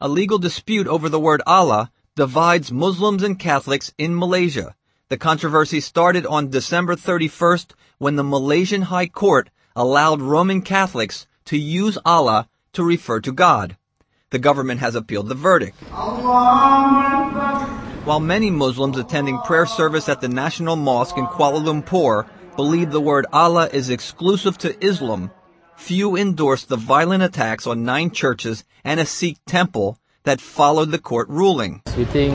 A legal dispute over the word Allah divides Muslims and Catholics in Malaysia. The controversy started on December 31st when the Malaysian High Court allowed Roman Catholics to use Allah to refer to God. The government has appealed the verdict. While many Muslims attending prayer service at the National Mosque in Kuala Lumpur believe the word Allah is exclusive to Islam, few endorsed the violent attacks on 9 churches and a Sikh temple that followed the court ruling. We think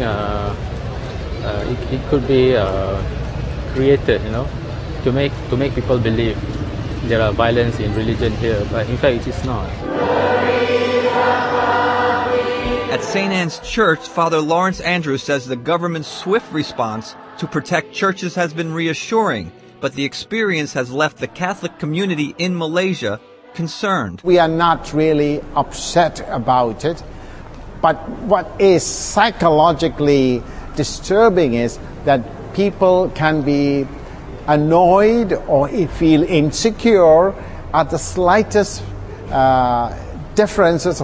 it could be created, to make people believe there are violence in religion here, but in fact it is not. At St. Anne's Church, Father Lawrence Andrews says the government's swift response to protect churches has been reassuring, but the experience has left the Catholic community in Malaysia concerned. We are not really upset about it, but what is psychologically disturbing is that people can be annoyed or feel insecure at the slightest differences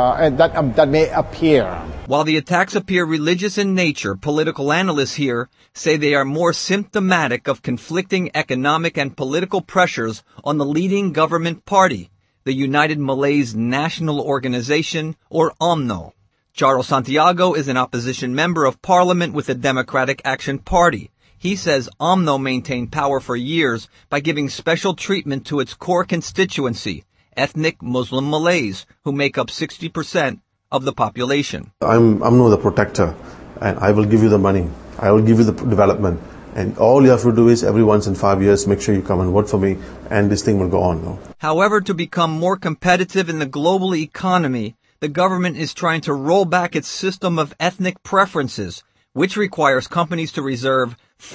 that may appear. While the attacks appear religious in nature, political analysts here say they are more symptomatic of conflicting economic and political pressures on the leading government party, the United Malays National Organization, or UMNO. Charles Santiago is an opposition member of parliament with the Democratic Action Party. He says UMNO maintained power for years by giving special treatment to its core constituency, ethnic Muslim Malays, who make up 60% of the population. I'm UMNO the protector, and I will give you the money. I will give you the development. And all you have to do is every once in 5 years, make sure you come and vote for me, and this thing will go on. No? However, to become more competitive in the global economy, the government is trying to roll back its system of ethnic preferences, which requires companies to reserve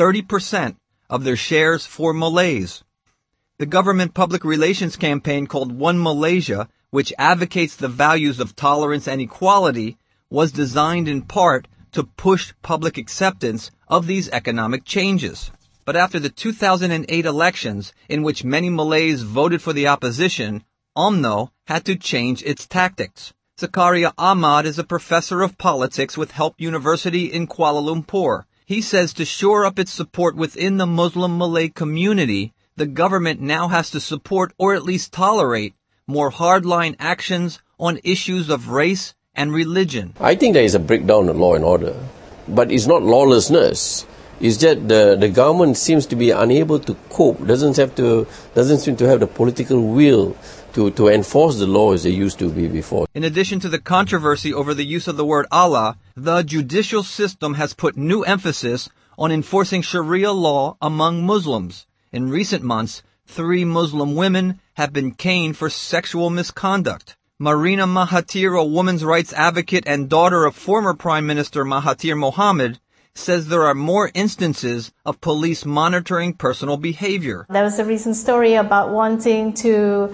30% of their shares for Malays. The government public relations campaign called One Malaysia, which advocates the values of tolerance and equality, was designed in part to push public acceptance of these economic changes. But after the 2008 elections, in which many Malays voted for the opposition, UMNO had to change its tactics. Zakaria Ahmad is a professor of politics with Help University in Kuala Lumpur. He says to shore up its support within the Muslim Malay community, the government now has to support or at least tolerate more hardline actions on issues of race and religion. I think there is a breakdown in law and order, but it's not lawlessness. It's that the government seems to be unable to cope, doesn't seem to have the political will to enforce the law as they used to be before. In addition to the controversy over the use of the word Allah, the judicial system has put new emphasis on enforcing Sharia law among Muslims. In recent months, 3 Muslim women have been caned for sexual misconduct. Marina Mahathir, a women's rights advocate and daughter of former Prime Minister Mahathir Mohamad, says there are more instances of police monitoring personal behavior. There was a recent story about wanting to,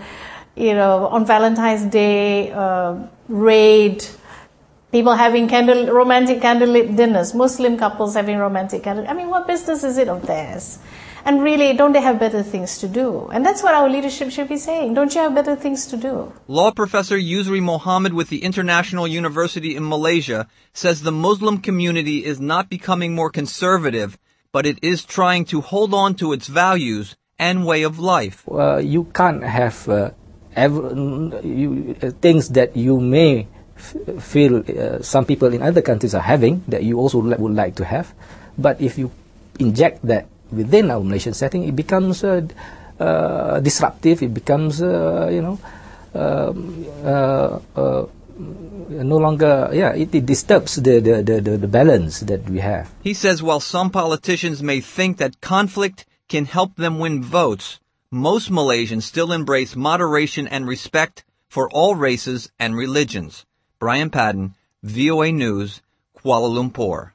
on Valentine's Day, raid people having romantic candlelit dinners, Muslim couples having romantic candlelit. I mean, what business is it of theirs? And really, don't they have better things to do? And that's what our leadership should be saying. Don't you have better things to do? Law professor Yusri Mohammed with the International University in Malaysia says the Muslim community is not becoming more conservative, but it is trying to hold on to its values and way of life. You can't have things that you may feel some people in other countries are having, that you also would like to have. But if you inject that within our Malaysian setting, it becomes disruptive. It becomes, no longer. It disturbs the balance that we have. He says while some politicians may think that conflict can help them win votes, most Malaysians still embrace moderation and respect for all races and religions. Brian Padden, VOA News, Kuala Lumpur.